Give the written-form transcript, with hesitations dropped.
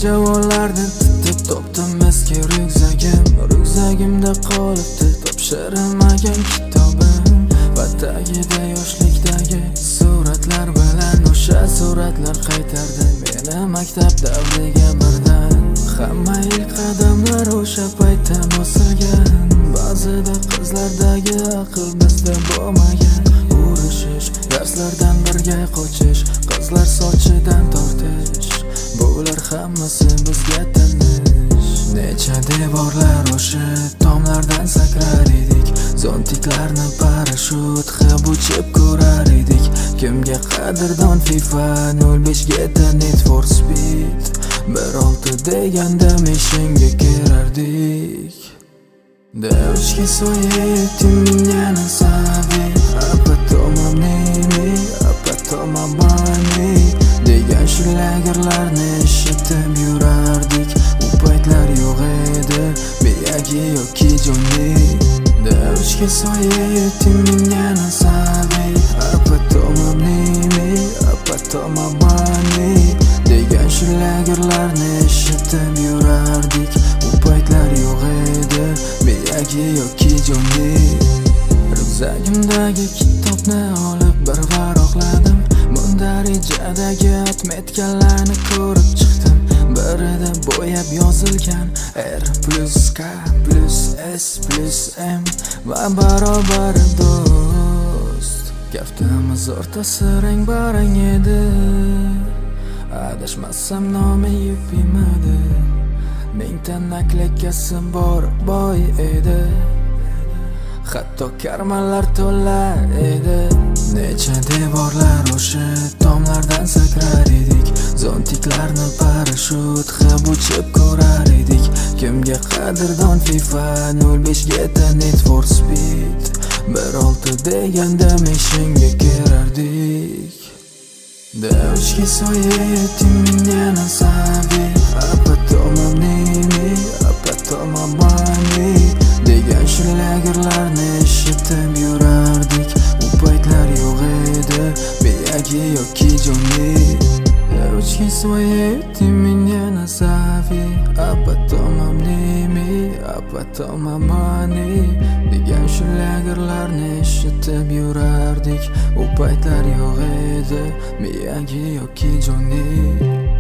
javonlarni titib topdim eski ryukzagimda qolibdi topshirilmagan kitobim va tagida yoshlikdagi suratlar bilan o'sha suratlar qaytardi meni maktab davriga birdan. Hamma ilk qadamlar o'sha paytda bosilgan. Ba'zida qizlardagi aql bizda bo'lmagan. Urishish, darslardan birga qochish, qizlar sochidan tortish, bular hammasi bizga tanish. Necha devorlar oshib tomlardan sakrar edik, zontiklarni parashyut qilib uchib ko'rar edik. Kimga qadrdon FIFA 05 ga Need for Speed 1.6 deganda meshinga kirardik. Девочки свои, ты меня назови, а потом обними, а потом обмани degan shlagerlarni eshitib yurardik. U paytlar yo'q edi Miyagi yoki Jonni. Девочки свои, ты меня назови, а потом обними, а потом обмани degan shlagerlarni eshitib yurardik. U paytlar yo'q edi Miyagi yoki Jonni. Ryukzagimdagi kitobni olib bir varaqladim. Mundarijadagi atmetkalarni ko'rib chiqdim. Birida bo'yab yozilgan R+K+S+M va barobari do'st. Kaftimiz o'rtasi rang barang edi. Adashmasam nomi Yupimidi. Mingta naklakasi bor boy edi. Hatto karmanlar to'la edi. Necha devorlar oshib tomlardan sakrar edik, zontiklarni parashyut qilib uchib ko'rar edik. Kimga qadrdon FIFA 05 ga Need for Speed 1.6 deganda meshinga kirardik. Девочки свои, ты меня назови, а потом обними, а потом обмани degan shlagerlarni eshitib yurardik. U paytlar yo'q edi Miyagi yoki Jonni. Девочки свои, ты меня назови, а потом обними, а потом обмани degan shlagerlarni eshitib yurardik. U paytlar yo'q edi Miyagi yoki Jonni.